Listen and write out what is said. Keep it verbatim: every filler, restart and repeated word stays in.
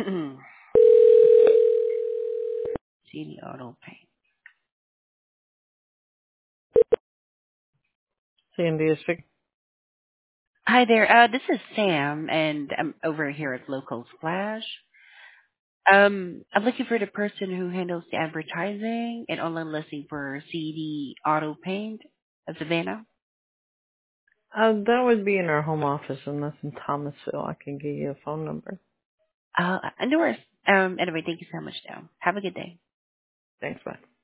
C D Auto Paint. Sandy is fixed. Hi there. Uh, this is Sam, and I'm over here at Local Splash. Um, I'm looking for the person who handles the advertising and online listing for C D Auto Paint of Savannah. Uh, that would be in our home office, and that's in Thomasville. I can give you a phone number. Uh, no worries. Um, anyway, thank you so much, though. Have a good day. Thanks, bye.